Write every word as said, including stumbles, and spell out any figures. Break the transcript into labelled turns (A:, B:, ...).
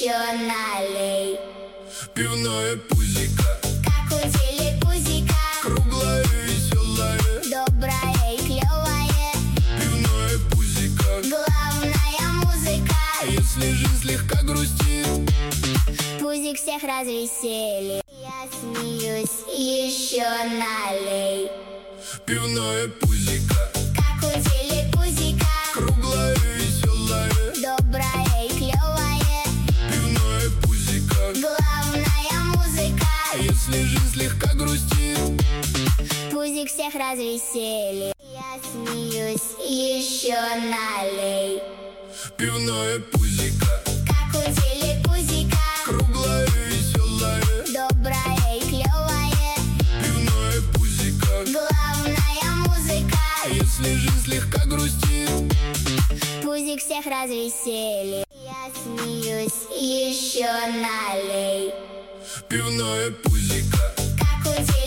A: еще налей.
B: Пивное пузико,
A: Как у телепузика,
B: круглое и веселое.
A: доброе и клевое.
B: Пивное пузико,
A: Главная музыка,
B: если жизнь слегка грустит,
A: пузик всех развеселит. Я смеюсь, еще налей.
B: Пивное пузико,
A: Как у телепузика,
B: круглое и веселое.
A: доброе и клевое.
B: Пивное пузико,
A: Главная музыка,
B: если жизнь слегка грустит,
A: пузик всех развеселит. Я смеюсь, еще налей.
B: пивное пузико,
A: Как у телепузика,
B: круглое и веселое.
A: доброе и клевое.
B: Пивное пузико,
A: Главная музыка,
B: если жизнь слегка грустит,
A: пузик всех развеселит. Я смеюсь, еще налей.
B: пивное пузико,
A: Как у телепузика,